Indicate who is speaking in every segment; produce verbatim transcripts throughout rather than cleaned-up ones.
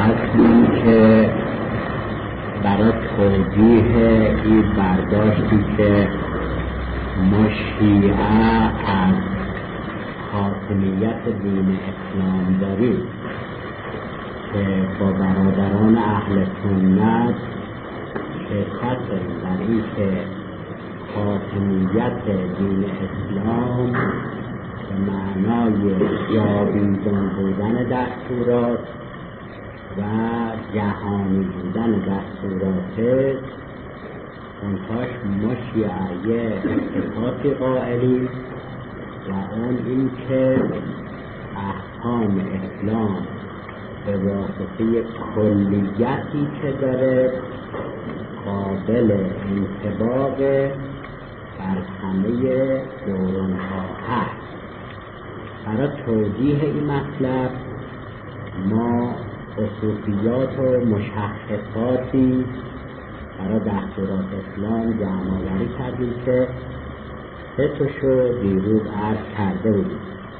Speaker 1: فصلی که برای توجیه این برداشتی که ما شیعه از حاکمیت دین اسلام داریم که با برادران اهل سنت شرکت داریم در این که حاکمیت دین اسلام به معنای جاویدان بودن دستورات و جهانی بودن دستورات منتاش ما شیعه اتفاقی قائلیم و اون این که احکام اسلام به واسطه کلیتی که داره قابل انطباق بر همه دوران‌ها هست. برای توضیح این مطلب ما خصوصیات و مشخصاتی برای دستورات اسلام جمع‌آوری کردیم که سه تاشو دیروز عرض کرده بودیم.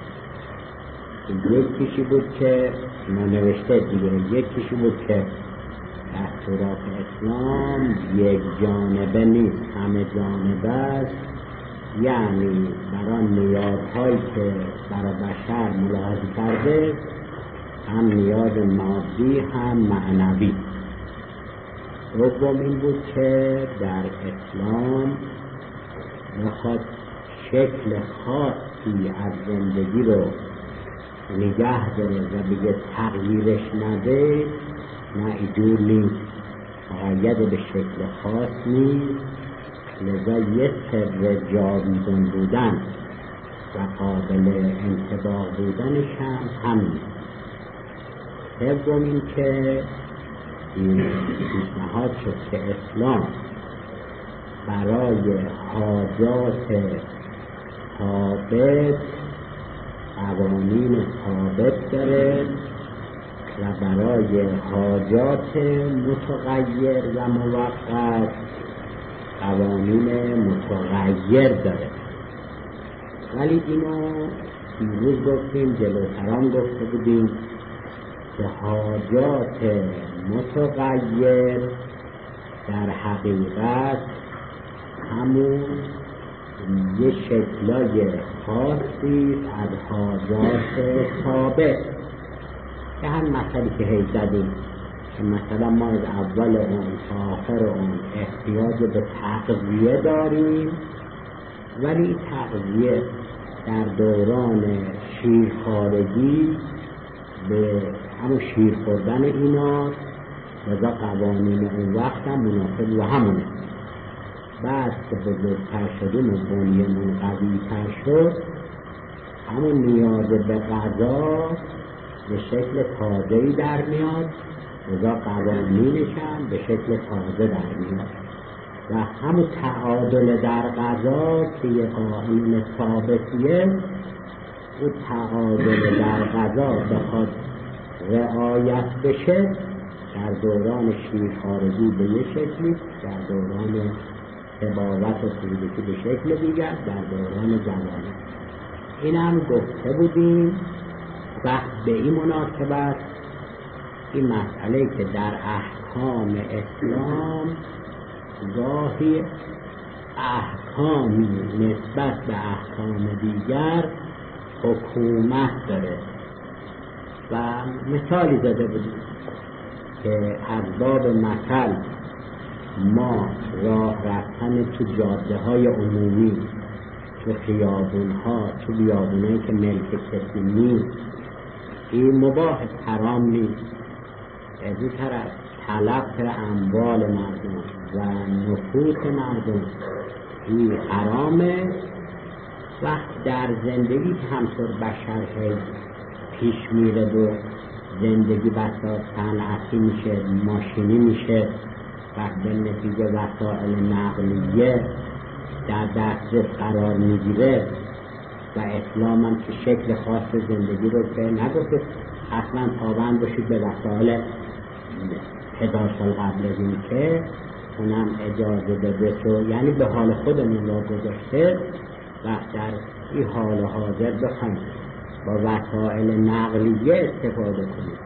Speaker 1: یکیشی بود که ما نوشته دیگه یکیشی بود که دستورات اسلام یک جانبه نیست، همه جانبه است، یعنی برای نیازهایی که برای بشر ملاحظه کرده هم نیاز مادی هم معنوی. دوم این بود که در اسلام میخواد شکل خاصی از زندگی رو نگه داره و بگه تغییرش نده، نه اینجور نیست، مقید به شکل خاص نیست، لذا یه سر جاویدان بودن و قابل انطباق بودنش هم همین. سوم این که این پیشنهاد شد که اسلام برای حاجات ثابت قوانین ثابت داره و برای حاجات متغیر و موقت قوانین متغیر داره. ولی اینو دیروز گفتیم، جلوترام گفته بودیم که حاجات متغیر در حقیقت همون یه شکلای خاصی از حاجات ثابت که هم مثلی که هی زدیم که مثلا ما از اول اون تا آخر اون احتیاج به تغذیه داریم، ولی این تغذیه در دوران شیرخوارگی به همون شیر خوردن اینا لذا قوانین اون وقت هم مناسب و همونه. بعد که بزرگتر شدیم و بنیمون قوی تر شد، همون نیاز به غذا به شکل تازه‌ای در میاد، لذا قوانینش هم به شکل تازه در میاد و همون تعادل در غذا که یه قانون ثابتیه، اون تعادل در غذا بخواد رعایت بشه در دوران شیرخوارگی به یه شکلی، در دوران طباوت و کودکی به شکل دیگر، در دوران جوانی. این هم گفته بودیم و به این مناسبت این مسئله که در احکام اسلام گاهی احکامی نسبت به احکام دیگر حکومت داره و مثالی زده بودیم که از باب مثل ما راه رفتن تو جاده های عمومی، تو خیابون ها، تو بیابونایی که ملک کسی نیست، این مباح حرام نیست. از این طرف تلف اموال مردم و نفوس مردم این حرامه و در زندگی که همطور بشر پیش میره و زندگی بسا صنعتی میشه، ماشینی میشه و به نتیجه وسایل نقلیه در دسترس قرار میگیره و اسلام هم که شکل خاص زندگی رو که نگفته اصلا پابند باشید به وسایل هزار سال قبل از این که اونم اجازه بده تو، یعنی به حال خودمون را گذاشته و در این حال حاضر بخوایم با وسایل نقلیه استفاده کنیم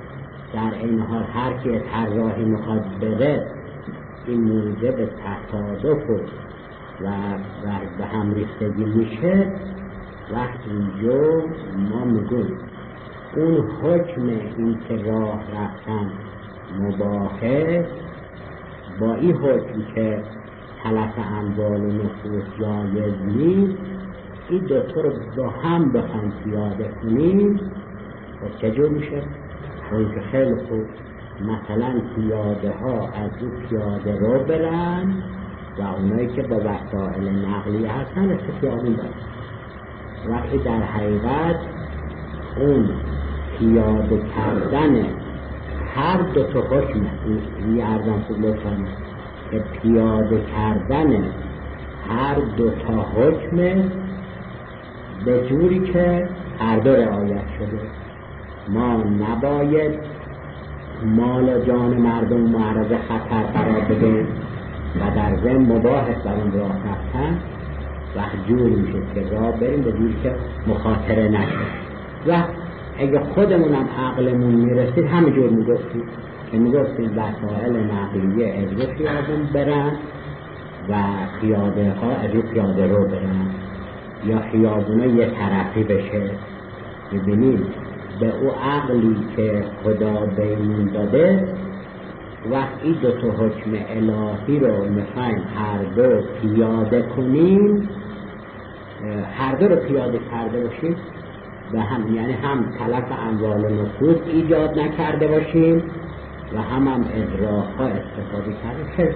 Speaker 1: در این حال هر کی از هر راهی میخواد بره این موجب تصادف و و به هم ریختگی میشه. وقتی اینجا ما میگویم اون حکم این که راه رفتن مباحه با این حکم که تلف اموال و نفوس جایز نیست، این دوتا رو با هم بخوان پیاده کنیم و چجور میشه؟ اون که خیلی خوب مثلا پیاده ها از او پیاده رو برن و اونایی که با وسایل نقلیه هستن از خیابون برن. وقتی در حقیقت اون پیاده کردن هر دو تا حکم این ارزان خوب لطفاً که پیاده کردن هر دو تا حکم به جوری که هر دو رعایت شده. ما نباید مال و جان مردم معرض خطر قرار بدیم و در ضمن مباح بر اون راه رفتن وقت جوری میشه که راه بریم به جوری که مخاطره نشه. و اگه خودمونم عقلمون میرسید همینجور میگفتیم که میگفتیم وسایل نقلیه از رو خیابون برن و پیاده ها از رو پیاده رو برن یا خیابونه یه طرفی بشه. ببینید به او عقلی که خدا بینون داده وقتی دو تا حکم الهی رو میخوایم هر دو پیاده کنیم، هر دو رو پیاده کرده باشیم و هم یعنی هم تلف اموال و نفوس ایجاد نکرده باشیم و هم هم ادراک‌ها استفاده کرده خیلی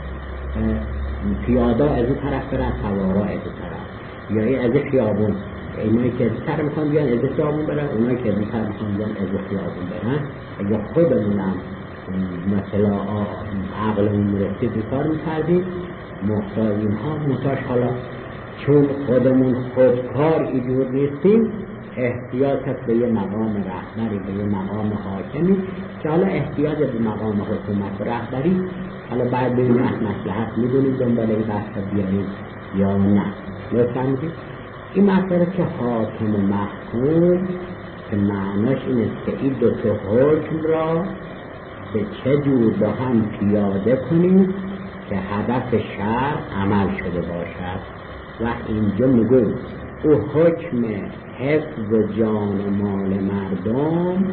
Speaker 1: پیاده از این طرف برن، سوارا از این طرف، یا این از خیابون اینایی که از این طرف میخوان بیان از خیابون برن، اونایی که از این طرف میخوان بیان از خیابون برن. اگه خودمونم مثلا عقلمون میرسید این کار میکردیم محتاج اینها محتاج حالا چون خودمون خودکار ایجور نیستیم احتیاجت به یه مقام رهبری به یه مقام حاکمی که حالا احتیاج به مقام حکومت و رهبری حالا بعد ببینیم از مصلحت میدونیم دنبال این بحث بیاریم یا نه. لطفاً این مسئله که حاکم و محکوم که معناش این است که این دو تا حکم را به چه جور با هم پیاده کنیم که هدف شرع عمل شده باشد. و اینجا میگویم او حکم حفظ جان و مال مردم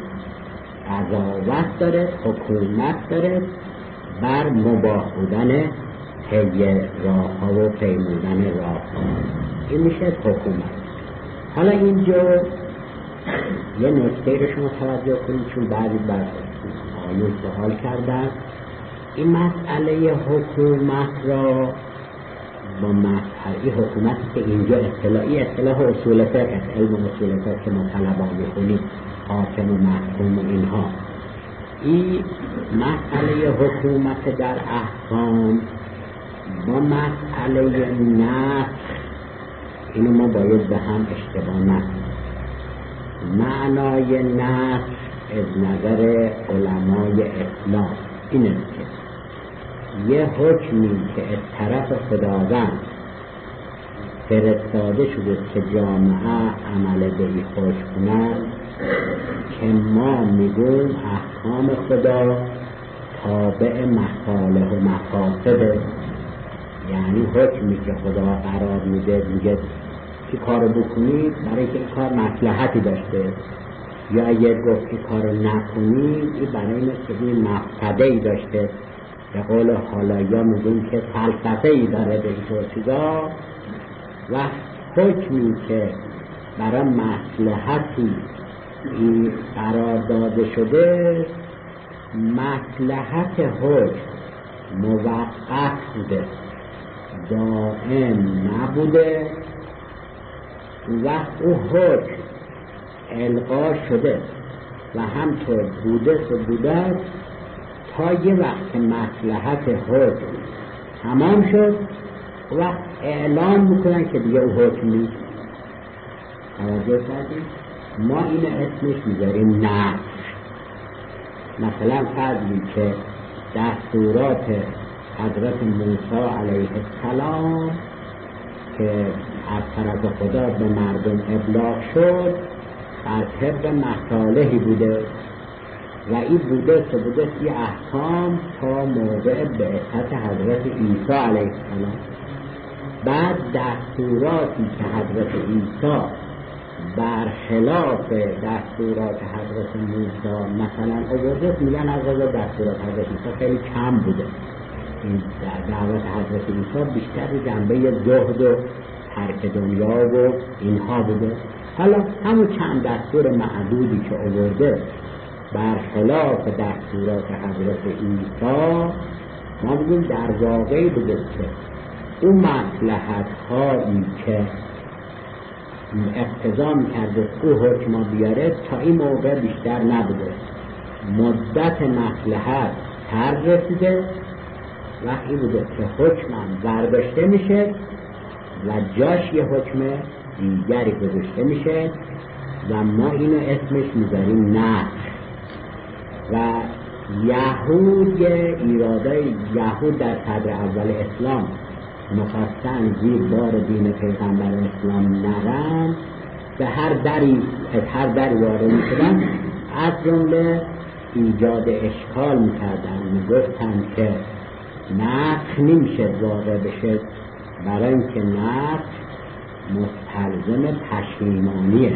Speaker 1: قضاوت داره، حکومت داره بر مباح بودن طی راه ها و پیمودن راه ها. این میشه حکومت. حالا اینجا یه نکته رو شما توجه کنید چون بعضی بر آیون سوال کردن این مسئله حکومت را با مسئله حکومت که اینجا اصطلاحی اصطلاح اصول فقه علم اصول فقه که مطلبا میخونید حاکم و محکوم و اینها این مسئله حکومت در احکام با مسئله نسخ اینو ما باید به هم اشتباه نکنیم. معنای نسخ از نظر علمای اسلام اینه که یه حکمی که از طرف خداوند فرستاده شده که جامعه عمل به این حکم کنند که ما میگویم احکام خدا تابع مصالح و مفاسده، یعنی حکمی که خدا قرار میده میگه که کارو بکنید برای که این کار مصلحتی داشته یا اگر گفت که کارو نکنید این برای اینه که این مفسده‌ای داشته. به قول حالا یا میگویم که فلسفه‌ای داره به این چیزا و حکمی که برای مصلحتی قرار داده شده مصلحت حکم موقت بوده دائم نبوده وقت او حکم القا شده و همطور بوده و بوده تا یه وقت مصلحت حکم تمام شد وقت اعلام میکنن که دیگه او حکم نیست. توجه کردیم؟ ما این اسمش میذاریم نسخ. مثلا فرضی که دستورات حضرت موسی علیه السلام که از طرف خدا به مردم ابلاغ شد بر طبق مصالحی بوده و این بوده که بوده این احکام تا موقع بعثت حضرت عیسی علیه السلام. بعد دستوراتی که حضرت عیسی برخلاف دستورات حضرت موسی مثلا آورده، میگن از دستورات حضرت عیسی خیلی کم بوده. این دعوت حضرت عیسی بیشتر جنبه زهد و ترک دنیا و اینها بوده. حالا همون چند دستور معدودی که آورده برخلاف دستورات حضرت عیسی، ما بگیم در واقعی بوده که اون مصلحت هایی که اقتضا می‌کرده او حکم بیاره تا این موقع بیشتر نبوده. مدت مصلحت تر رسیده وقتی بوده که حکمم برداشته میشه و جاش یه حکم دیگری گذاشته میشه و ما اینو اسمش میذاریم نسخ. و یهود ایرادای یهود در صدر اول اسلام مخواستن زیر بار دین پیغمبر اسلام نرن، به هر دری از هر دری وارد میشدن، از جمله ایجاد اشکال میکردن، میگفتن که نسخ نمیشه واقع بشه، برای اینکه نسخ مستلزم پشیمانیه.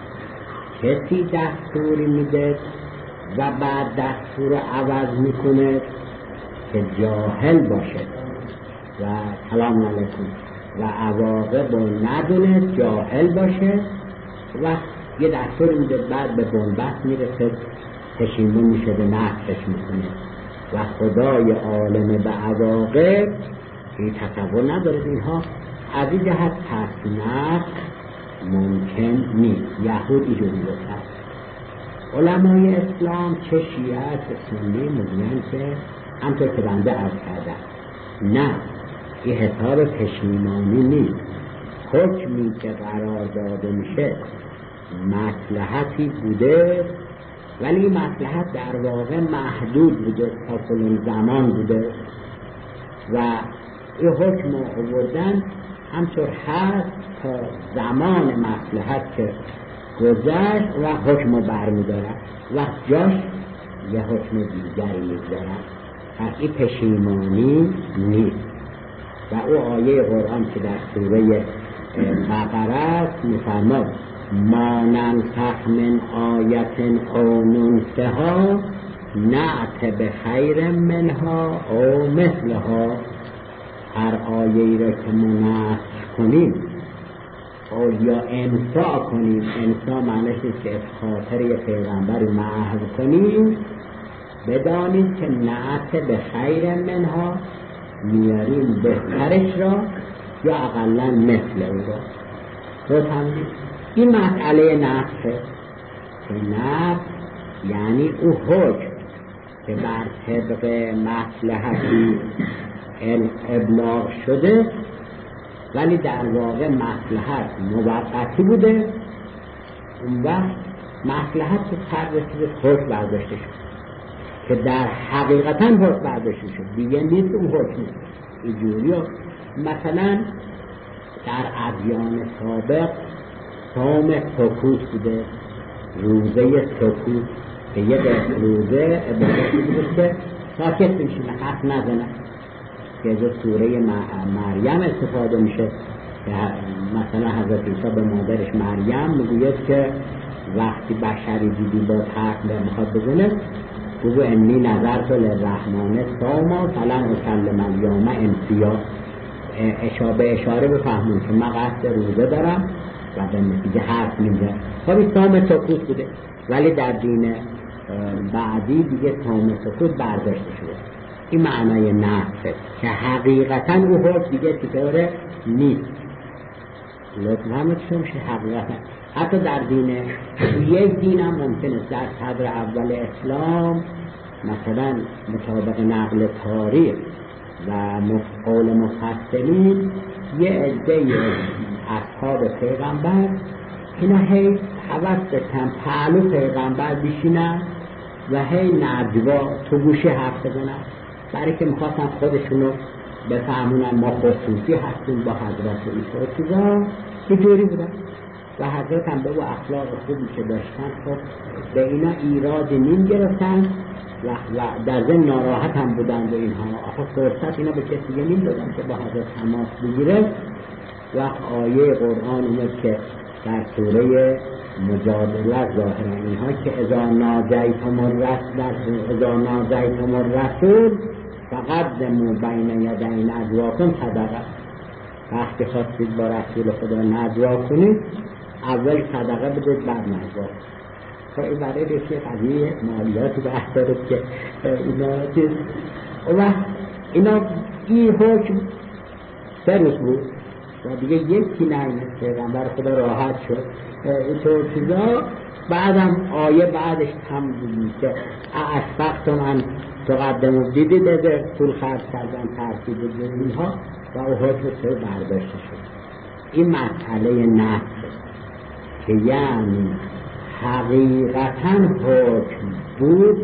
Speaker 1: کسی دستوری میده و بعد دستور رو عوض میکنه که جاهل باشه و سلام علیکم و عواقب رو ندونه، جاهل باشه و یه دستور میده بعد به بنبست میرسه، پشیمون میشه، به نسخش میکنه و خدای عالم به عواقب این تصور نداره. اینها از این جهت پس نسخ ممکن نیست. یهود اینجوری گفتن. علمای اسلام چه شیعه چه سنی میگن که همطور که بنده عرض کردم، نه، این حساب پشیمانی نیست. حکمی که قرار داده میشه مصلحتی بوده، ولی این مصلحت در واقع محدود بوده، تا فلان زمان بوده و این حکم رو آوردن همطور هست تا زمان مصلحت که گذشت و حکم رو برمیدارن و جاش یه حکم دیگری میگذارن. پس این پشیمانی نیست. و او آیه قرآن که در سوره بقره است میفرماد ما ننسخ من آیت او ننسها نأت بخیر منها او مثلها. هر آیه‌ای را که ما نسخ کنیم او یا انسا کنیم، انسا معنیش نیست که از خاطر یه پیغمبر محو کنیم، بدانید که نأت بخیر منها میاریم بهترش را یا اقلا مثل او را. تو تمید این مسئله نسخه که نسخ یعنی او حکم که بر طبق مصلحتی ابلاغ شده ولی در واقع مصلحت موقتی بوده، اون وقت مصلحت که تر رسیده حکم برداشته شد که در حقیقتا حکم برداشته شد دیگه نیست اون حکم. اینجوری مثلا در ادیان سابق صوم سکوت بوده، روزه سکوت که یک روزه عبادتی بوده که ساکت میشینه، حرف نزنه، که از سوره مریم استفاده میشه که مثلا حضرت عیسی به مادرش مریم میگوید که وقتی بشری دیدی با حرف میخواد بزنه بگو انی نظرت للرحمن صوما فلن اکلم الیوم انسیا. اشاره اشاره بفهمون که من قصد روزه دارم و به نتیجه حرف نمیزنم. خب این صوم سکوت بوده، ولی در دین بعدی دیگه صوم سکوت برداشته شده. این معنای نسخه که حقیقتا او حکم دیگه تطوره نیست. لطفا همه چیز میشه حقیقتا. حتی در دین یک دین هم ممکنه در صدر اول اسلام مثلا مطابق نقل تاریخ و قول مفسرین یه عده اصحاب پیغمبر اینا هی حوض بکن پهلو پیغمبر بشینن و هی نجوا تو گوشه حرف بزنن، برای که میخواستن خودشونو بفهمونن ما خصوصی هستیم با حضرت عیسی و چیزا. اینجوری بودن. و حضرت هم به و اخلاق خوبی که داشتن خب به اینا ایراد نیم گرفتن و, و در ضمن ناراحت هم بودن به اینها. آخه فرصت اینا به کسی دیگه نیم دادن که با حضرت تماس بگیره. و آیه قرآن اومد که در سوره مجادله ظاهرا اینها که اذا ناجیتم الرسول اذا ناجیتم الرسول فقدموا بین یدی نجواکم صدقه. وقتی خواستید با رسول خدا نجوا کنید اول صدقه بدید بعد نجوا. خب این برای رسیه قضیه مالیاتی به احتارد که اینا چیز و اینا این حکم سه روز بود و دیگه یکی نایمد پیغمبر خدا راحت شد اینطور چیزا. بعدم آیه بعدش هم دیدیم که اشفقتم من تقدمو دیدید از پول خرج کردن ترتیب اینها و او حکم سه برداشته شد. این مسئله نفس که یعنی حقیقتا حکم بود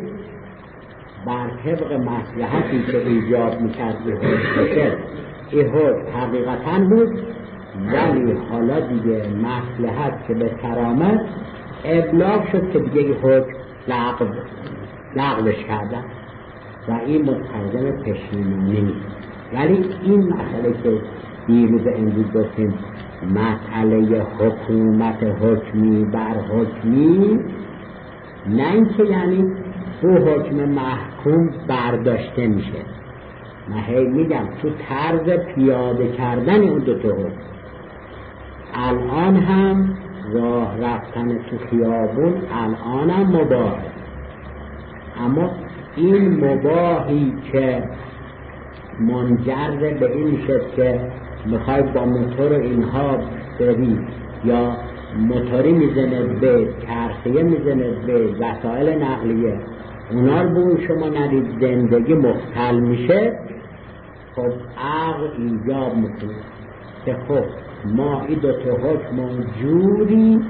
Speaker 1: بر طبق مصلحتی که ایجاب میکرد این حکم بشه، این حکم حقیقتا بود، ولی حالا دیگه مصلحت که به کرامت ابلاغ شد که دیگه این حکم لغو لغوش کردن و این مستلزم پشیمانی نیست. ولی این مسئله که دیروز امروز گفتیم مسئله حکومت حکمی بر حکمی، نه اینکه یعنی دو حکم محکوم برداشته میشه. من هی میگم تو طرز پیاده کردن اون دو تا حکم الان هم راه رفتن تو خیابون الان هم مباهه، اما این مباهی که منجر به این شد که میخوای با موتور اینها بری یا موتوری میزنه به چرخیه میزنه به وسایل نقلیه اونا رو بون شما ندید زندگی مختل میشه. خب عقل ایجاب میکنه که خب ما این دو تا حکم جوری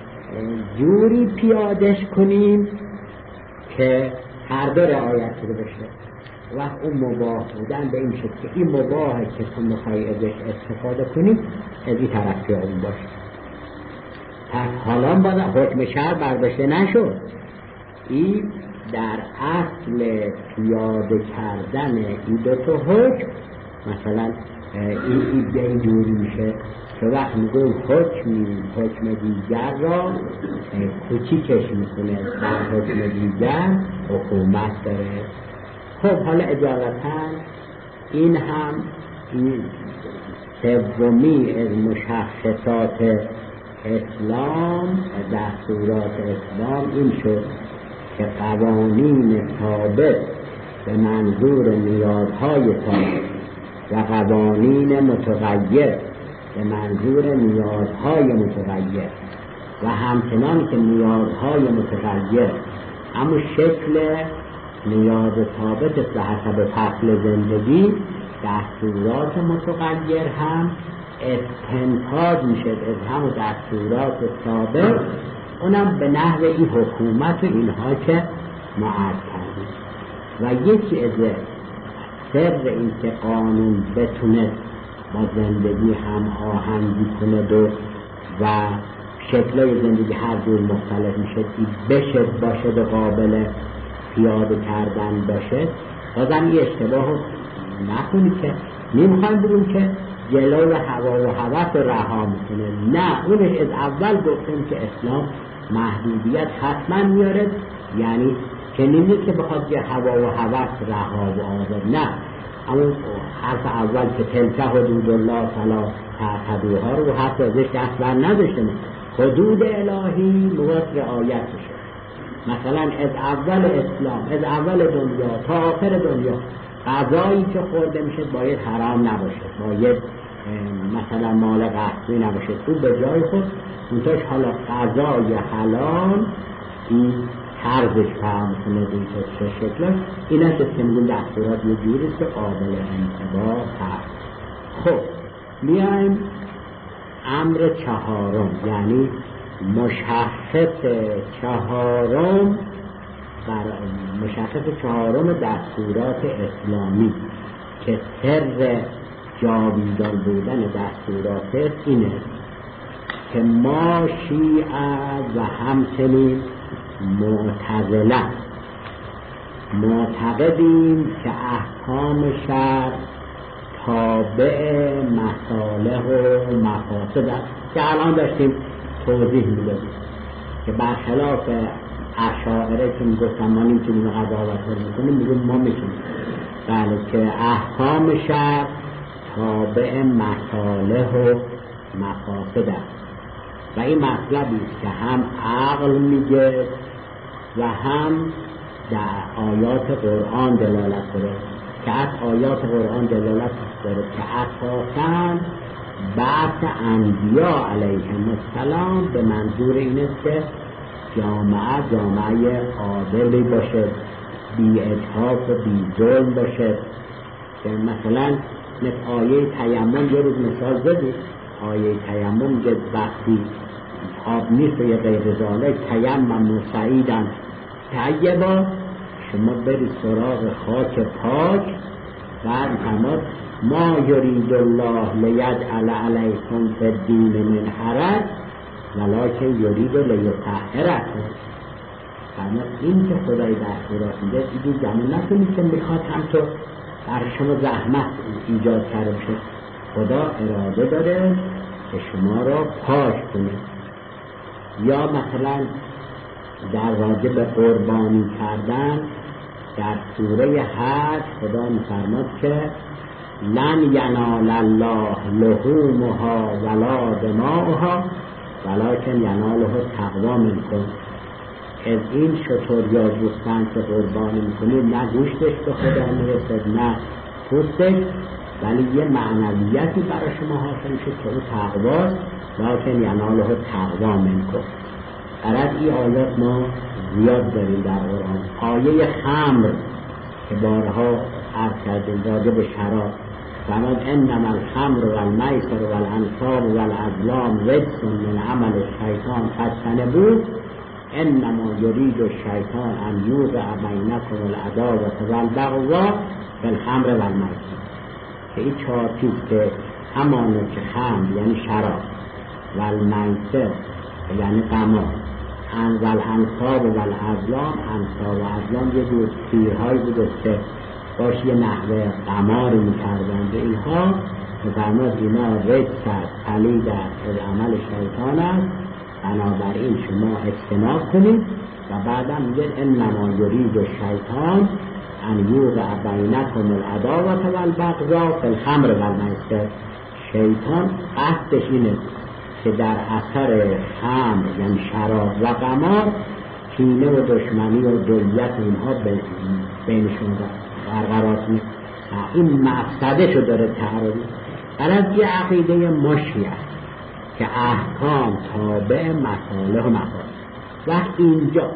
Speaker 1: جوری پیادش کنیم که هر دو رعایت رو بشه. و اون مباح بودن به این شکل که این مباحه که تو میخوای ازش استفاده کنی از این طرف که اون باشه. پس حالا باید حکم شرع برداشته نشد. این در اصل پیاده کردن این دو تا حکم مثلا این ایده اینجوری میشه که وقت میگویم حکمی حکم دیگر را کوچیکش میکنه در حکم دیگر حکومت داره. خب حالا اجالتا این هم این سومی از مشخصات اسلام دستورات اسلام این شد که قوانین ثابت به منظور نیازهای ثابت و قوانین متغیر به منظور نیازهای متغیر و همچنان که نیازهای متغیر اما شکل نیاز ثابت به حسب فصل زندگی دستورات متغیر هم استنتاج میشه از همون دستورات ثابت، اونم به نحو این حکومت و اینها که ما عرض کردیم. و یکی از سر این که قانون بتونه با زندگی هم آهنگی کنه و و شکلای زندگی هر جور مختلف میشه بشه باشه به قابل پیاده کردن باشه. بازم یه اشتباه نکنی که نمیخوایم بگیم که جلو هوا و هوس رها میکنه، نه، اونش از اول گفتیم که اسلام محدودیت حتما میاره، یعنی که نمیگه که بخواد یه هوا و هوس رها و آزاد، نه، اما حرف اول که تلک حدود الله فلا تعتدوها رو حتی ازش دست بر نداشته. حدود الهی باید رعایت بشه. مثلا از اول اسلام از اول دنیا تا آخر دنیا غذایی که خورده میشه باید حرام نباشه، باید مثلا مال غصبی نباشه، تو به جای خود منتاش حالا غذای حلال این طرزش فهم کنه این چه شکل این است که میگون دستورات یه جوری که قابل انتباه هست. خب میایم امر چهارم، یعنی مشخص چهارم بر مشخص چهارم دستورات اسلامی که سر جاویدان بودن دستورات اینه که ما شیعه و همچنین معتزله معتقدیم که احکام شرع تابع مصالح و مفاسد است که الان داشتیم توضیح میدادیم که برخلاف اشاعره که میگفتن ما نمیتونیم قضاوت میکنیم، میگیم ما میتونیم. بله، که احکام شرع تابع مصالح و مفاسد است و این مطلبی است که هم عقل میگه و هم در آیات قرآن دلالت داره که از آیات قرآن دلالت داره که اساساً بعث انبیا علیهم السلام به منظور این است که جامعه جامعه عادلی باشه، بی اتحاف و بی ظلم باشه. که مثلا مثل آیه تیمم یه روز مثال زدید، آیه تیمم که وقتی آب نیست و یه غیر ذالک تیمم سعیدن طیبا، شما برید سراغ خاک پاک بعد فرمود ما یرید الله لیجعل علیکم فی الدین من حرج ولکن یرید لیطهرکم. فرمود این که خدای دستورات میده دیگه زمان نکنید که میخواد همطور بر شما زحمت ایجاد کرده بشه. خدا اراده داره که شما را پاک کنه. یا مثلا در راجع به قربانی کردن در سوره حج خدا می‌فرماد که لن ینال الله لحومها ولا دماؤها ولکن یناله التقوی منکم. از این شتر یا گوسفند که قربانی میکنید نه گوشتش به خدا میرسد نه پوستش، ولی یه معنویتی برای شما حاصل میشه که او تقواست، لکن یناله التقوی منکم. قرار این آیات ما زیاد داریم در قرآن. آیه خمر که بارها عرض کردیم راجع به شراب، فرمود انما الخمر والمیسر والانصاب والازلام رجس من عمل الشیطان فاجتنبوه انما یرید الشیطان ان یوقع بینکم العداوة والبغضاء فی الخمر والمیسر. که این چهار چیز که همانه که خمر یعنی شراب، والمیسر یعنی قمار، والانصاب والازلام، انصاب و ازلام یه دو تیرهایی بوده که باش یه نحوه قماری میکردن به اینها، فرمود اینا رجس است، پلید است، از عمل شیطان است، بنابراین شما اجتناب کنید. و بعدم میگه انما یرید الشیطان ان یوقع بینکم العداوة والبغضاء فی الخمر والمیسر. شیطان قصدش اینه که در اثر خمر یعنی شراب و قمار کینه و دشمنی و دویت اینها بینشون برقرار کنه. این مقصده شو داره تعریف. الان یه عقیده مشیعه که احکام تابع مصالح و مفاسد. وقت اینجا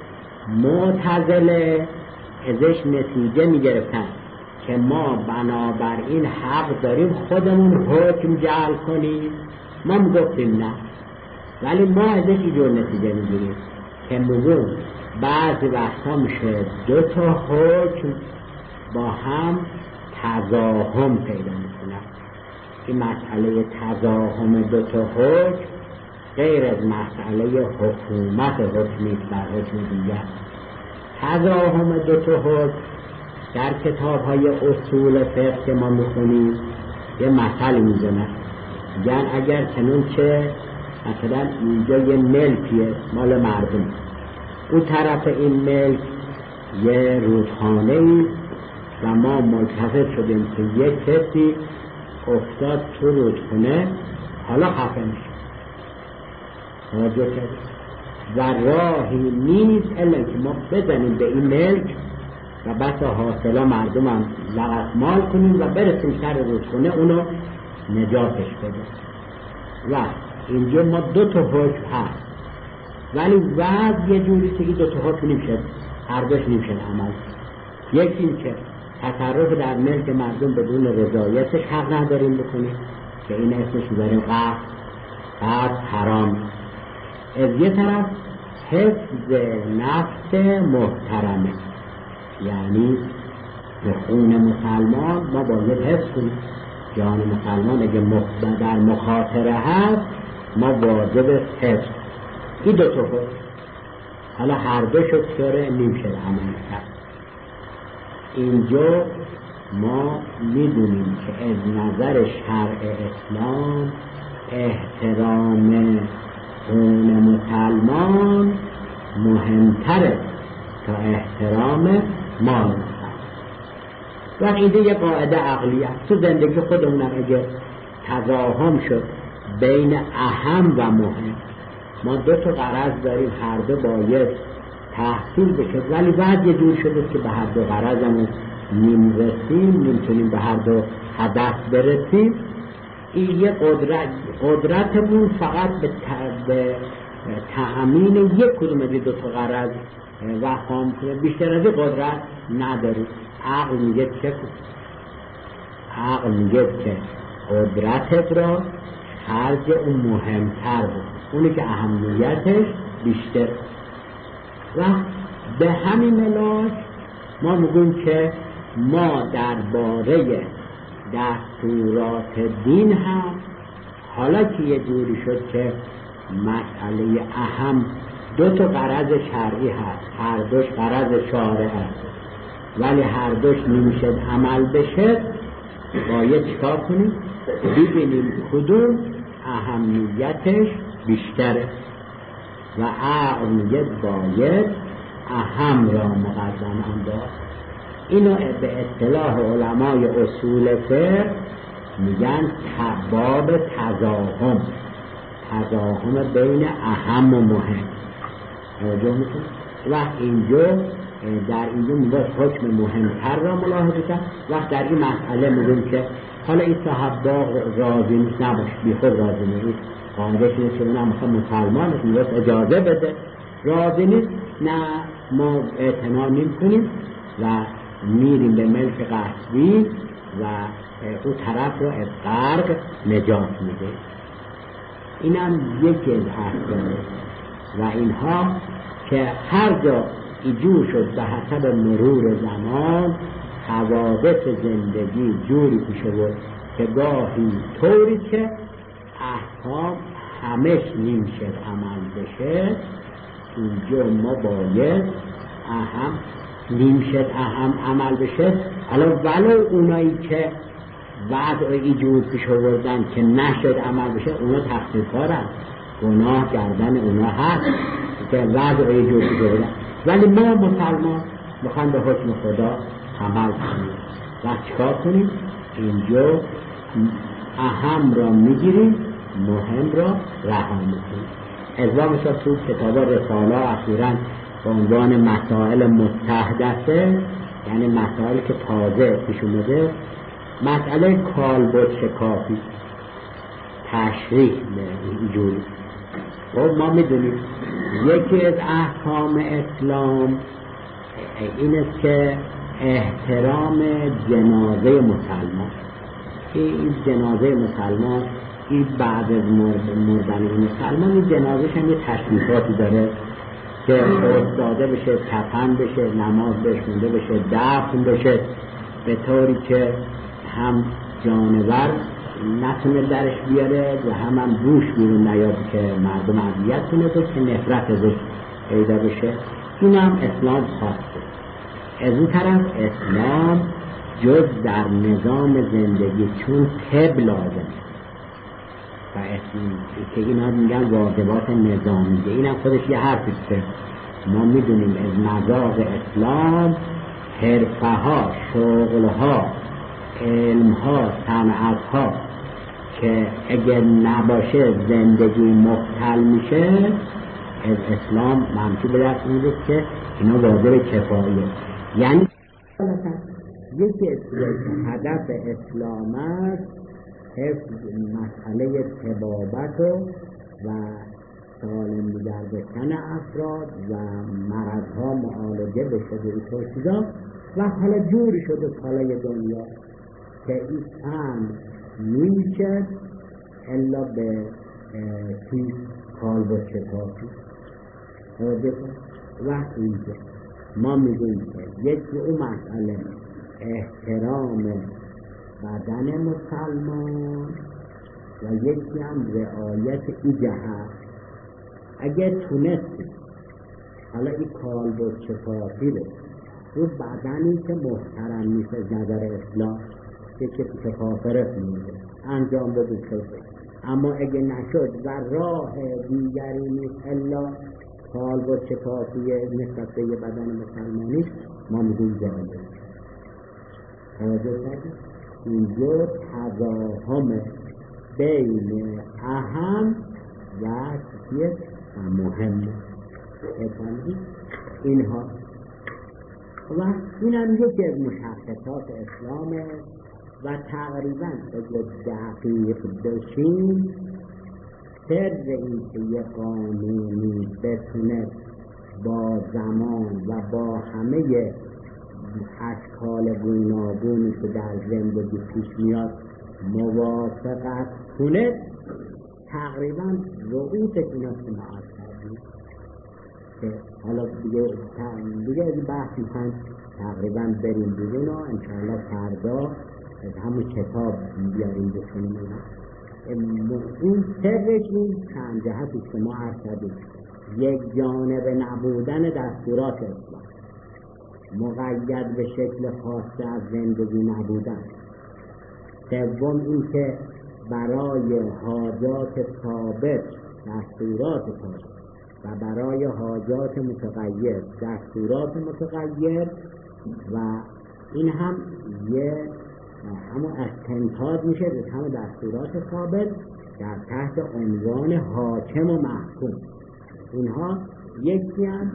Speaker 1: معتزله ازش نتیجه میگرفتن که ما بنابراین حق داریم خودمون حکم جعل کنیم. ما میگفتیم نه، ولی ما ازش اینجور نتیجه میگیریم که میگم بعضی وقتا میشه دو تا حکم با هم تضاهم پیدا میکنن. این مسئله تضاهم دو تا حکم غیر از مسئله حکومت حکمی بر حکم دیگر. تضاهم دو تا حکم در کتاب های اصول فقه که ما میخونیم یه مثل میزنه، یعنی اگر چنون که مثلا اینجا یه ملکیه مال مردم، اون طرف این ملک یه رودخانه‌ای و ما ملتفت شدیم که یک کسی افتاد تو رودخانه، حالا خفه میشه و راهی نیست الا که ما بزنیم به این ملک و بس حاصلا مردم هم لغت مال کنیم و برسیم سر رودخانه اونو نجاتش بده. و اینجا ما دو تا حکم هست، ولی وضع یه جوری که دو تا حکم نمیشه، هر دوش نمیشه عمل. یکی این که تصرف در ملک مردم بدون رضایتش حق نداریم بکنیم که این اسمش میذاریم قحط. قحط حرام. از یه طرف حفظ نفس محترمه، یعنی به خون مسلمان ما باید حفظ کنیم. جان مسلمان اگه در مخاطره هست ما واجب حفظ این دو تا حکم، حالا هر دو شد داره نیم شد عمل کرد. اینجا ما میدونیم که از نظر شرع اسلام احترام خون مسلمان مهمتره تا احترام مال مسلمان. و اینجا یه قاعده عقلی است تو زندگی خودمون، اگه تضاهم شد بین اهم و مهم، ما دو تا غرض داریم، هر دو باید تحصیل بشه، ولی بعد یه جور شده که به هر دو غرضمون نمیرسیم، نمیتونیم به هر دو هدف برسیم. این یه قدرت قدرتمون فقط به, به تأمین یک کدوم از دو تا غرض و خام کنه، بیشتر از این قدرت نداریم. عقل میگه چه کن؟ عقل میگه که قدرتت را خرج اون مهمتر بود، اونی که اهمیتش بیشتر. و به همین علاج ما میگیم که ما درباره دستورات دین هم حالا که یه جوری شد که مسئله اهم دو تا غرض شرعی هست، هر دوش غرض شارع هست، ولی هر دوش نمیشه عمل بشه، باید چیکار کنیم؟ ببینیم کدوم اهمیتش بیشتره و عقل میگه باید اهم را مقدم انداخت. اینو به اصطلاح علمای اصول فقه میگن باب تضاهم، تضاهم بین اهم و مهم. و اینجا در اینجا میگه حکم مهمتر را ملاحظه کرد. وقت در این مسئله میگیم که حالا این صاحب باغ راضی نیست، نباش، بی خود راضی نیست، قاعدش نیست که من مثلا مسلمان میگه اجازه بده، راضی نیست، نه ما اعتنا نمی کنیم و میریم به ملک غصبی و اون طرف رو از غرق نجات میده. اینم یکی از احکام و اینها که هر جا ایجور شد به حسب مرور زمان حوادث زندگی جوری پیش آورد که گاهی طوری که احکام همش نمیشه عمل بشه، اینجا ما باید اهم نمیشه اهم عمل بشه. حالا ولو اونایی که وضع ایجور پیش آوردن که نشد عمل بشه، اونا تقصیرکارن، گناه کردن اونا هست که وضع ایجور پیش آوردن، ولی ما مسلمان میخوایم به حکم خدا عمل کنیم و چیکار کنیم؟ اینجا اهم را میگیریم، مهم را رها میکنیم. ازوامش تو کتاب رساله اخیراً به عنوان مسائل مستحدثه، یعنی مسائل که تازه پیش اومده، مسئله کالبد شکافی تشریح اینجوری. خب ما میدونیم یکی از احکام اسلام این است که احترام جنازه مسلمان. این جنازه مسلمان این بعد از مردن مسلمان این جنازهش هم یه تشریفاتی داره که فرستاده بشه، کفن بشه، نماز بهش خونده بشه، دفن بشه، به طوری که هم جانور نتونه درش بیاره و هم هم بوش بیرون نیاد که مردم اذیت کنه که نفرت ازش پیدا بشه. این هم اسلام خواسته. از این طرف اسلام جز در نظام زندگی چون طب لازم و اسلام که اینا میگن واجبات نظامیه، این هم خودش یه حرفیست که ما میدونیم از مذاق اسلام حرفه ها، شغل ها، علم ها، صنعت ها که اگر نباشه زندگی مختل میشه، از اسلام منفی به دست میده که اینا واجب کفاییه. یعنی یکی از هدف اسلام است حفظ مسئله طبابت و سالم نگه داشتن افراد و مرضها معالجه بشه به این چیزا. و حالا جوری شده کالای دنیا که این فهم نمیشه الا به تیز کالبد شکافی. و اینجا ما میگویم که یکی اون مسئله احترام بدن مسلمان و یکی هم رعایت این جهت. اگر تونستی حالا این کالبد شفافی رو رو بدنی که محترم نیست از نظر اسلام که که کفافرت میده انجام بده شده، اما اگه نشد و راه دیگری نیست الا کالبد شفافی نسبت به یه بدن مسلمانی، ما میگیم جایزه. توجه کردید؟ اینجا تضاهم بین اهم و چیز مهم بفهمید اینها. و این هم یکی از مشخصات اسلامه و تقریبا اگه دقیق بشیم سر این که یه قانونی بتونه با زمان و با همه اشکال گوناگونی که در زندگی پیش میاد موافقت کنه، تقریبا رؤوس اینا سماعت کردیم که حالا دیگه دیگه این بحث میخوایم تقریبا بریم دیگه نا انشاءالله فردا از همون کتاب بیاریم بکنیم. این سرش این چند جهتی که ما عرض کردیم: یک جانب نبودن دستورات اسلام، مقید به شکل خاصه از زندگی نبودن. سوم این که برای حاجات ثابت دستورات ثابت و برای حاجات متغیر دستورات متغیر، و این هم یه همون استنتاج میشه به همه دستورات ثابت در تحت عنوان حاکم و محکوم. اینها یکی هم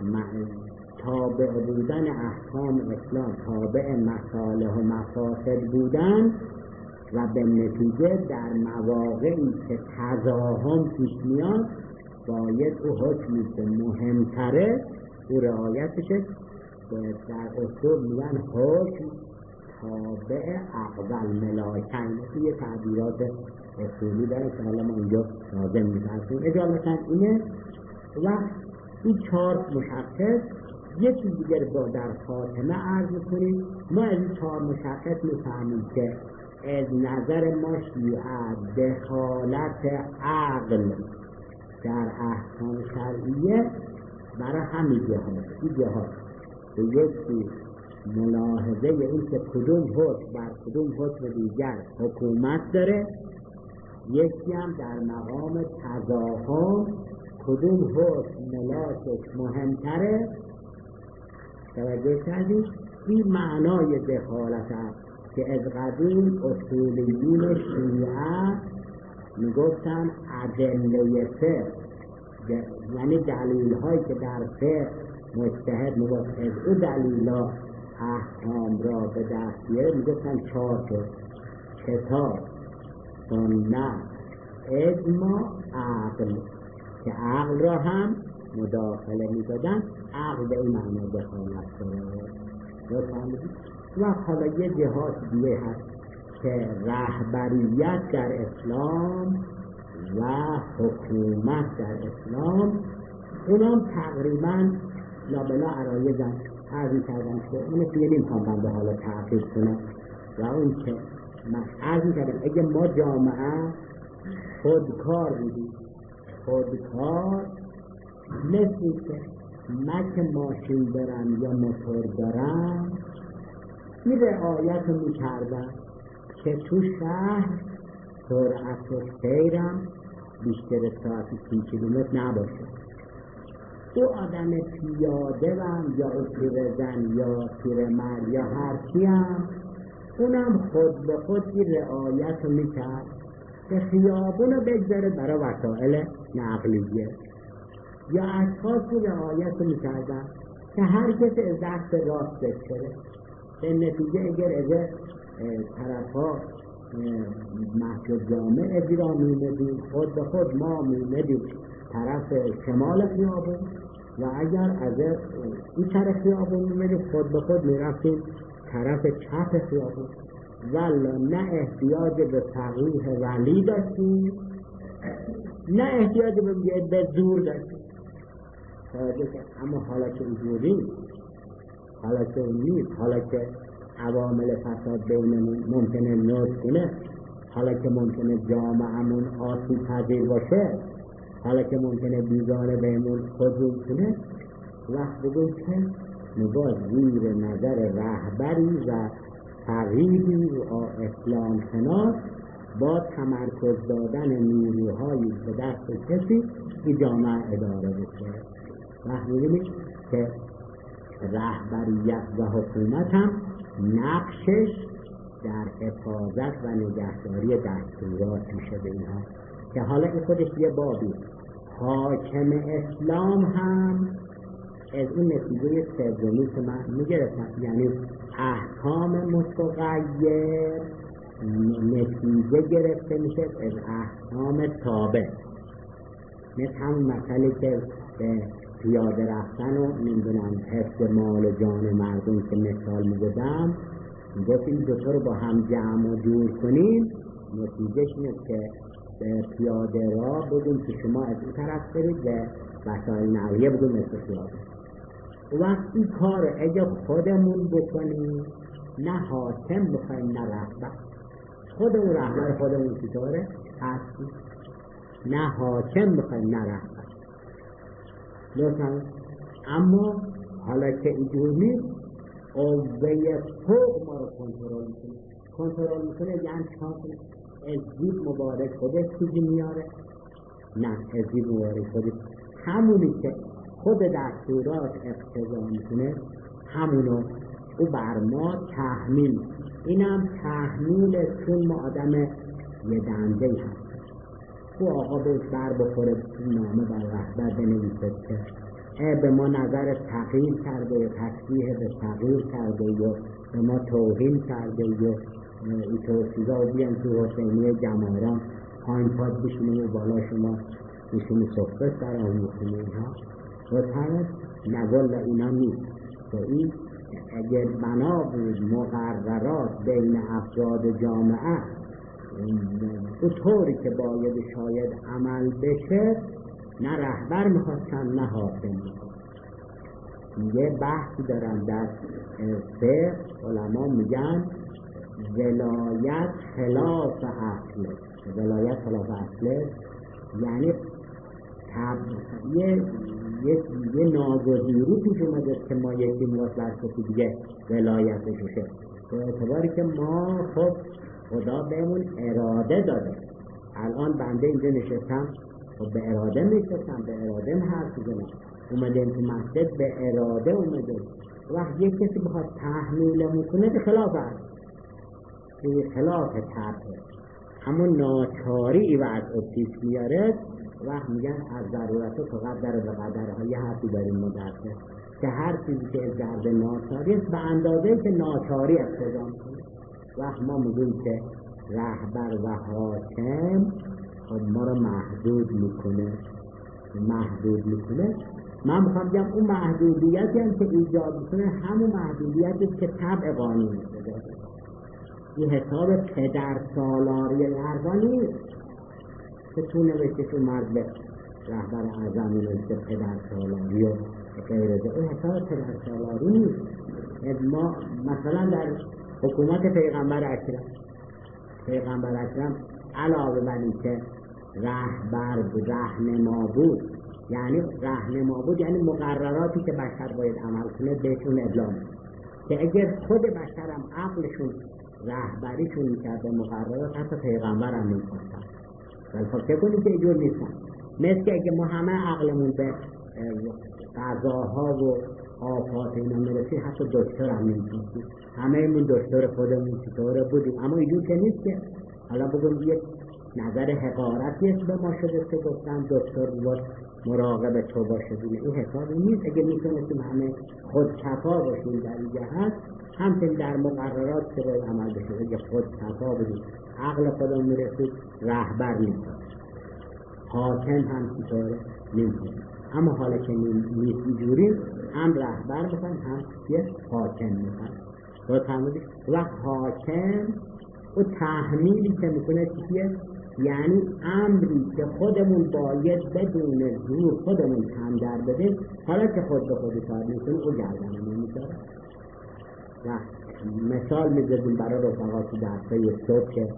Speaker 1: تابع بودن احکام اسلام، تابع مصالح و مفاسد بودن، و به نتیجه در مواقعی که تضاهم پیش میاد باید او حکمی که مهمتره او رعایتشه. در اصول میگن حکم تابع اقوال ملاکین، یه تعبیرات اصولی داره که حالا ما اینجا لازم می‌دونیم اجالتا اینه. و این چهار مشخص یکی دیگر با در خاتمه عرض کنیم. ما از این چهار مشخص میفهمیم که از نظر ما شیعه دخالت عقل در احکام شرعیه برای همین جهات این جهات به یکی ملاحظه این که کدوم حکم بر کدوم حکم دیگر حکومت داره، یکی هم در مقام تضاهم کدوم حکم ملاکش مهمتره. توجه کردید؟ این معنای دخالت است که از قدیم اصولیون شیعه میگفتن ادله فقه، یعنی دلیل هایی که در فقه مجتهد موافق او دلیل ها احکام را به دست بیاره، میگفتن چهار تا: کتاب، سنت، اجماع، عقل، که عقل را هم مداخله میدادن. عقل به این معنی دخالت داره. و حالا یه جهات دیگه هست که رهبریت در اسلام و حکومت در اسلام، اونام تقریبا لابلا عرایزن عرضی کردن که اونو توی نمیخوام بنده حالا تحقیق کنم. و اون که من عرضی کردم اگه ما جامعه خودکار بودیم، خودکار مثل که مک ماشین دارن یا موتور دارن، این رعایت رو میکردن که تو شهر سرعت سیرم بیشتر ساعتی سی کیلومتر نباشه. تو آدم پیاده هم یا پیرزن یا پیرمرد یا هرچی هم اونم خود به خود این رعایت رو میکرد که خیابون رو بگذاره برای وسائل نقلیه، یا اشخاصی رعایت رو میکردن که هر کسی از دست راست بگذاره. به نتیجه اگر اگر طرف ها مسجد جامع اجرا میمدیم، خود به خود ما میمدیم طرف شمال خیابون، و اگر از این طرف خیابون میمدیم خود به خود میرفتیم طرف چپ خیابون. ولی نه احتیاج به فقیه ولی داشتیم، نه احتیاج به به زور داشتیم. اما حالا که اینجوری، حالا که اون نیست، حالا که عوامل فساد بینمون ممکنه نوز کنه، حالا که ممکنه جامعهمون آسیب پذیر باشه، حالا که ممکنه بیگانه بهمون هجوم کنه، وقت بگیم که نگاه زیر نظر رهبری و تغییری و اسلام شناس با تمرکز دادن نیروهایی به دست کسی که جامعه اداره بشه. وقت می‌بینید که رهبریت و حکومت هم نقشش در حفاظت و نگهداری دستورات میشه به اینها، که حالا این خودش یه بابی. حاکم اسلام هم از این نتیجه سومی که من میگرفتم، یعنی احکام متغیر نتیجه گرفته میشه از احکام ثابت. مثل همون مسئله که پیاده رفتن و نمیدونم حفظ مال و جان مردم که مثال میگذم، گفتیم دوتا رو با هم جمع و جور کنیم، نتیجهش اینه که پیاده را بگیم که شما از این طرف برید و وسایل نقلیه بگیم مثل پیاده. وقتی کار اگه خودمون بکنیم، نه حاکم بخوایم نه رهبر، خودمون رهبر خودمون چطوره هستی، نه حاکم بخوایم نه رهبر. لطفا اما حالا که اینجور نیست، قوه فوق ما رو کنترل میکنه. کنترل میکنه یعنی چکار کنه؟ عزیب مبارک خودش چیزی میاره؟ نه، عزیب مبارک خودش همونی که خود دستورات اقتضا میکنه همونو او بر ما تحمیل. اینم تحمیل چون ما آدم یه دنده هست. او آقا بهش بر بخوره نامه بر رهبر بنویسه که به ما نظر تغییر کرده یا تشبیه به تغییر کرده یا به ما توهین کرده یا این توصیزا و بیان تو حسینی جماران پایین پاد بشونه و بالا شما بشونه صحبت در آن میکنه اینها و تنه نگل اینا نیست. که این اگر بنا بود مقررات بین افراد جامعه اون طوری که باید شاید عمل بشه، نه رهبر میخواستن نه حاکم میخواستن. یه بحثی دارن در فقه، علما میگن ولایت خلاف اصله. ولایت خلاف اصله یعنی تب... یه یه, یه ناگزیری پیش اومده که ما یکی موصل کسی دیگه ولایتش بشه، به اعتباری که ما خب خدا بهمون اراده داده. الان بنده اینجا نشستم، خب به اراده نشستم، به اراده حرف میزنم، اومدیم تو مسجد به اراده اومدیم. وقت یک کسی بخواد تحمیلمون کنه به خلاف هست، به خلاف طبعه، همون ناچاری و از ابتیس میاره. وقت میگن از ضرورت تو قدر به قدرها. یه حرفی داریم مدرسه که هر چیزی که از درد ناچاری است به اندازه که ناچاری اقتضا میکنه. وقت ما میگیم که رهبر و حاکم خب ما رو محدود میکنه محدود میکنه من میخوام بگم اون محدودیتی هم که ایجاد میکنه همون محدودیتی که طبع قانون میکنه. این حساب پدر سالاری لرزا نیست که تو نوشته تو مرد به رهبر اعظم نوشته پدر سالاری و غیره. این حساب پدر سالاری نیست. ما مثلا در حکومت پیغمبر اکرم پیغمبر اکرم علاوه بر این که رهبر رهنما بود، یعنی رهنما بود یعنی مقرراتی که بشر باید عمل کنه بهشون ابلاغ که اگر خود بشرم عقلشون رهبریشون میکرد به مقررات، حتی پیغمبر هم میکنستن. ولی خب چه کنیم که اینجور نیستن. مثل که اگه ما همه عقلمون به قضاها و آفات اینا میرسی، حتی دکتر هم نمیکنستیم. همه ایمون دکتر خودمون چطوره بودیم، اما اینجور که نیست که حالا بگم یک نظر حقارتی است به ما شده که گفتن دکتر بود مراقب تو باشه. این حسابی نیست. اگه میتونستیم همه خودکفا باشیم در این جهت، همچنین در مقررات که باید عمل بشه اگه خودکفا بودیم، عقل خودمون میرسید، رهبر نیست، حاکم هم چطوره نیست. اما حالا که نیست اینجوری، هم رهبر میخوان هم یه حاکم میخوان. و تمامید وقت حاکم و تحمیلی که میکنه چیه؟ یعنی امری که خودمون باید بدون زور خودمون کم در بده، حالا که خود به خودی کار میکنه او گردنمون میذاره. و مثال میزدیم برای رفقا تو درسای صبح که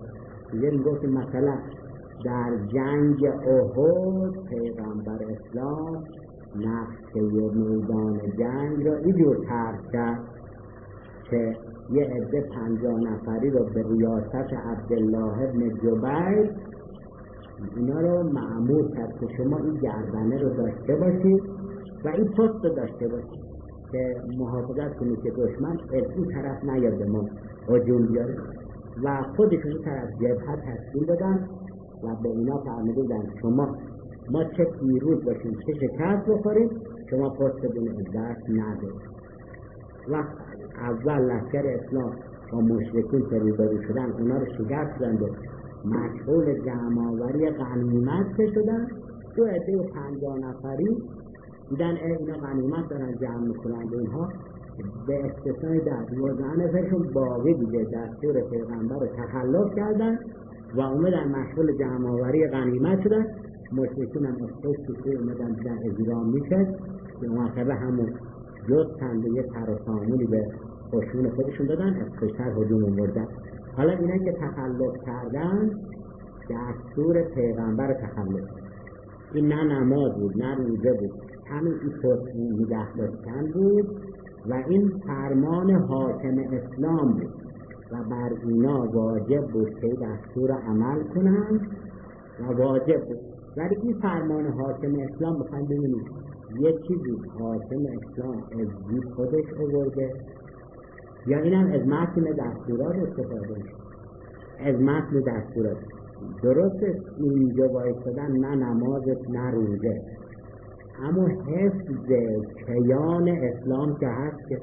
Speaker 1: دیگه میگفت مثلا در جنگ احد پیغمبر اسلام نقشه میدان جنگ را اینجور طرح کرد که یه عده پنجاه نفری رو به ریاست عبدالله ابن جبیر اینا رو مأمور کرد که شما این گردنه رو داشته باشید و این پست رو داشته باشید که محافظت کنید که دشمن از این طرف نیاد به ما هجوم بیاره و خودشون این طرف جبهه تشکیل دادن و به اینا فرمودن شما ما چه پیروز باشیم چه شکست بخوریم شما پست بدون از دست ندارید. و اول لشکر اسلام با مشرکین که روبرو شدن اونا رو شکست دادند و مشغول جمع‌آوری غنیمت شدن. دو عده پنجاه نفری دیدن اینا غنیمت دارن جمع میکنند اینها به استثنای در دوازده نفرشون باقی دیگه دستور پیغمبر رو تخلف کردن و اومدن مشغول جمع‌آوری غنیمت شدن. مشرکین هم از پشت سوی اومدن دیدن اجرام میشه که مرتبه همون جستند و یه تر و سامونی به خشون خودشون دادن از پشتر هجوم آوردن. حالا اینا که تخلف کردن دستور پیغمبر تخلف، این نه نماز بود نه روزه بود، همین این پست نگه داشتن بود و این فرمان حاکم اسلام بود و بر اینا واجب بود که دستور عمل کنند و واجب بود. ولی این فرمان حاکم اسلام بخواهیم ببینید یه چیزی حاکم اسلام از دید خودش آورده یا این هم از متن دستورات استفاده میشه. از متن دستورات درسته اینجا وایستادن نه نماز نه روزه، اما حفظ کیان اسلام که هست که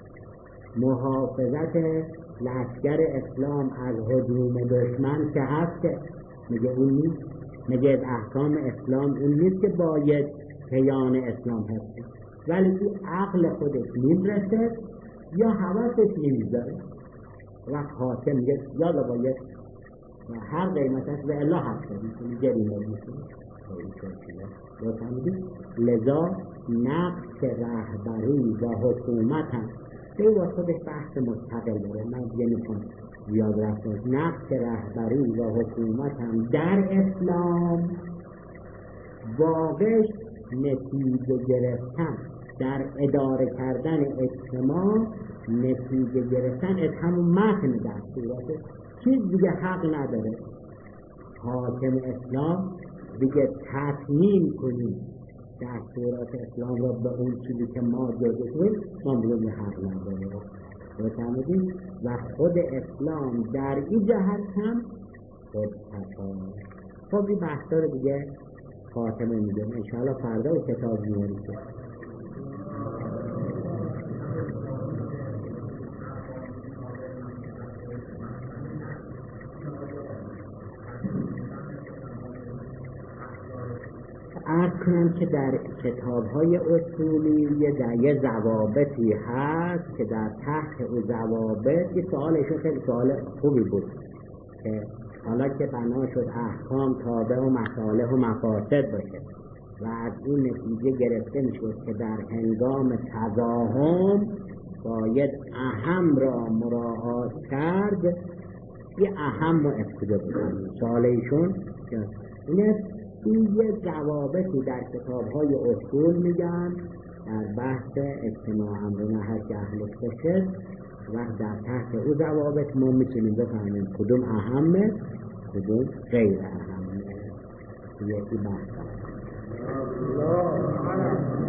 Speaker 1: محافظت لشکر اسلام از هجوم دشمن که هست که میگه اون نیست، میگه از احکام اسلام این نیست که باید کیان اسلام هست، ولی این عقل خودش میرسه یا حواسش نمیذاره و حاکم میگه یالا باید و هر قیمتش به الله هست میکنی جریمه میکنی. لذا نقش رهبری و حکومت هم به با خودش بحث مستقل داره، من دیگه میکنم زیاد رفتم. نقش رهبری و حکومت هم در اسلام واقعش نتیجه گرفتن در اداره کردن اجتماع، نتیجه گرفتن از همون متن دستوراته. چیز دیگه حق نداره حاکم اسلام دیگه تطمیم کنیم دستورات اسلام را به اون چیزی که ما جاده کنیم، ما بگیم حق نداره بفهمید. و خود اسلام در این جهت هم خود تفاهم. خب این بحثا رو دیگه خاتمه میدیم انشاءالله فردا و کتاب میاریم. عرض کنم که در کتاب‌های اصولی در یه ضوابطی هست که در تحت او ضوابط یه سوالشون خیلی سوال خوبی بود که حالا که بنا شد احکام تابع و مصالح و مفاسد باشه و از این نتیجه گرفته میشد که در هنگام تضاهم باید اهم را مراعات کرد. یه اهم و ابتدا بودن سوال ایشون اینه. این یه ضوابطی در کتاب‌های اصول میگن در بحث اجتماع امر نهی که اهل بشه و در تحت او ضوابط ما میتونیم بفهمیم کدوم اهمه کدوم غیر اهمه. یکی بحث